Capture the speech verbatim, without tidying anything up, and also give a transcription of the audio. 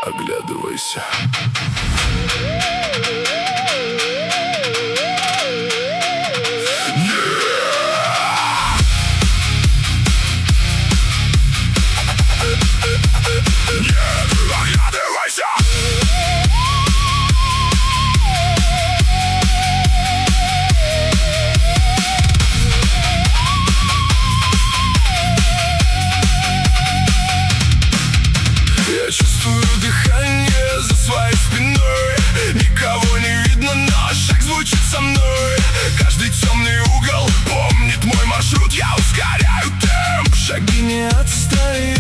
оглядывайся. Я чувствую дыхание за своей спиной. Никого не видно, но шаг звучит со мной. Каждый темный угол помнит мой маршрут. Я ускоряю темп, шаги не отстают.